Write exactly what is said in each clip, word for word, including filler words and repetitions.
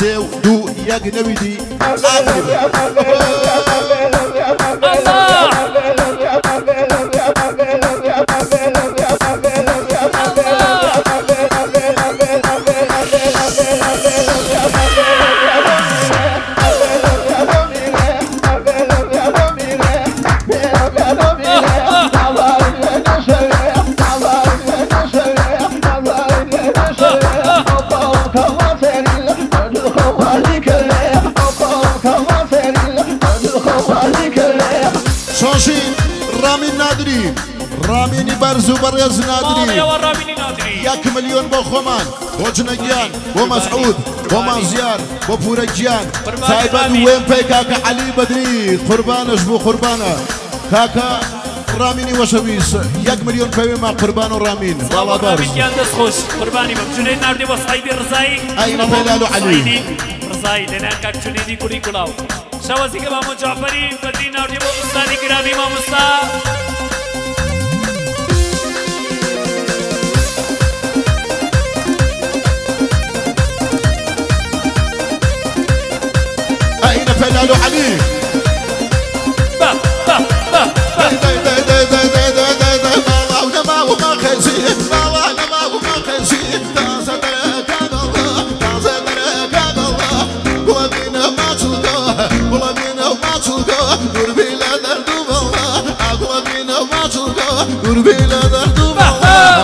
سيو دو يقنبي دي شاشي رامي نادري راميني برزو برز نادري ياك مليون بو خمان بو جنجيان بو مسعود بو مازيار بو بورجيان سايبان وين بي كاكا علي بدري قربانش بو قربانه كاكا راميني وشويس ياك مليون بي ما قربان رامين والله بارز رامين دس خوش قرباني بجنيد ناردي بو صعيدي رزاي اين بلالو علي رزاي لنا كاك جنيدي كوري كلاو شوازي كمامو جعفري بدري ناردي بو استاذي كرامي ماموستا أين فلالو علي با با با با دا دا دا دا دا دا دا ما ما ما خزي ما ما ما خزي تازا كان الله تازا كان الله وبينا ما تلقى وبينا ما تلقى قربي لا دردو والله وبينا ما تلقى قربي لا دردو والله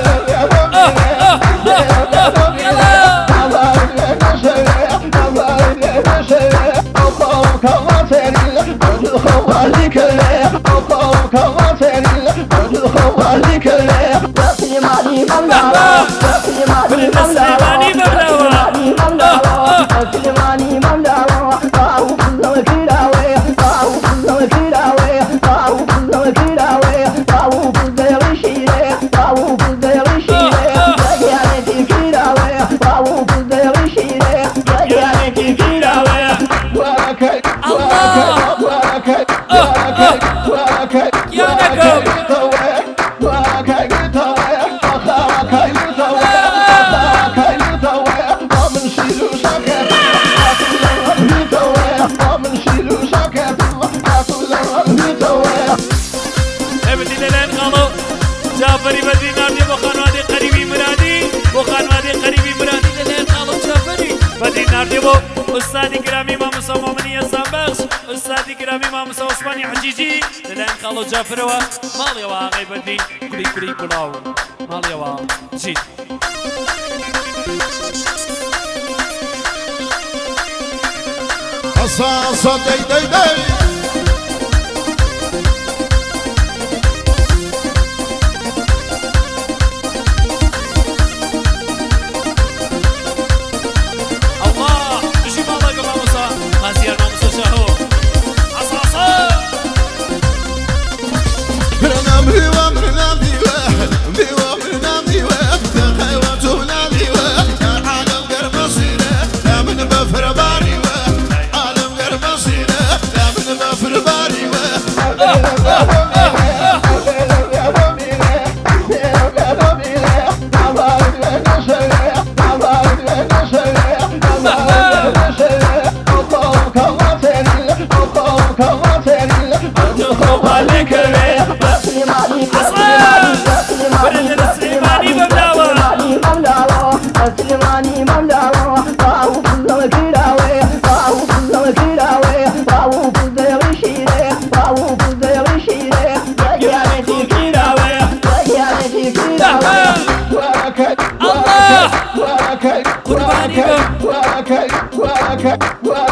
جعفري بدري ناردي بو خانوادي قريبي مرادي بو خانوادي قريبي مرادي للين خالو جعفري بدري ناردي بو استاذي كرامي ماموسا مؤمنية سامبخش استاذي كرامي ماموسا عثماني حجيجي للين خالو جعفري مالي واغي بدري كلي كلي كلاو مالي واغي جيد قصاصة دي دي دي قرباني